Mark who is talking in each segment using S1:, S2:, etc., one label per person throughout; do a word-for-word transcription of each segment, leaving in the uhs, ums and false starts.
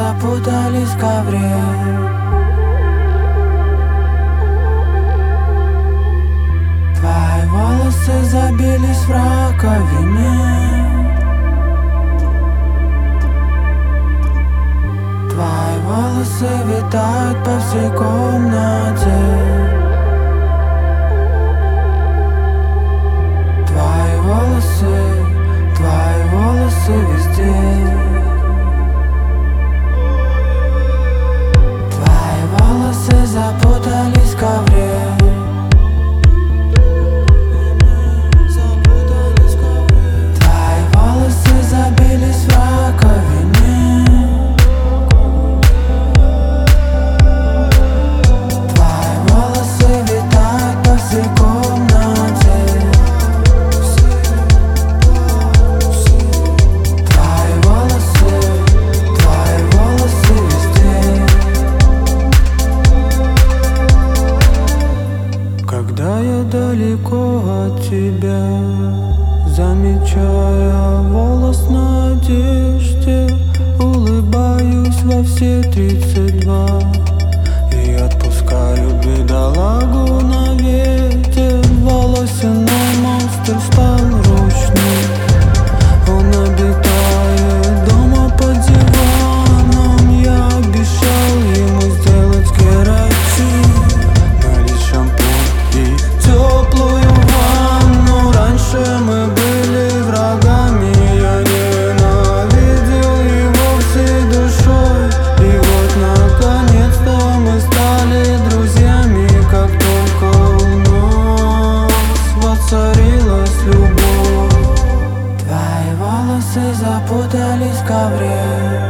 S1: запутались в ковре. Твои волосы забились в раковине. Твои волосы витают по всей комнате. Твои волосы, твои волосы везде. Твои волосы запутались в ковре. Твои волосы забились в раковине. Твои волосы витают по всей комнате. Твои волосы, твои волосы везде. Когда я далеко от тебя, замечая волос на одежде, улыбаюсь во все тридцать два и отпускаю бедолагу на ветер. Волосяной монстр стал ручным. Он обитает дома под диваном. Я обещал ему сделать кератин, налить шампунь и теплую ванну. Раньше мы были врагами, я ненавидел его всей душой. И вот наконец-то мы стали друзьями, как только у нас воцарилась любовь. Твои волосы запутались в ковре.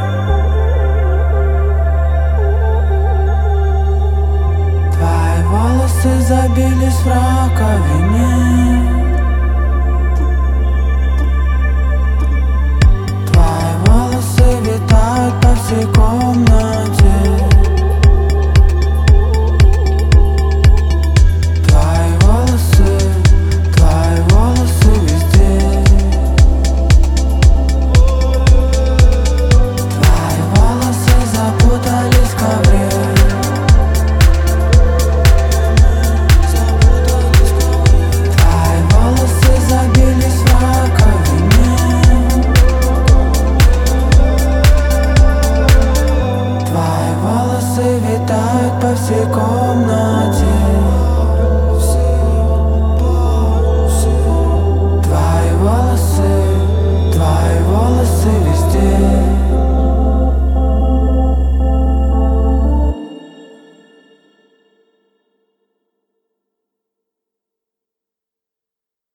S1: Твои волосы забились в раковине. Твои волосы витают по всей комнате. Твои волосы, твои волосы везде. Твои волосы запутались в ковре. Твои волосы забились в раковине. Твои волосы витают по всей комнате.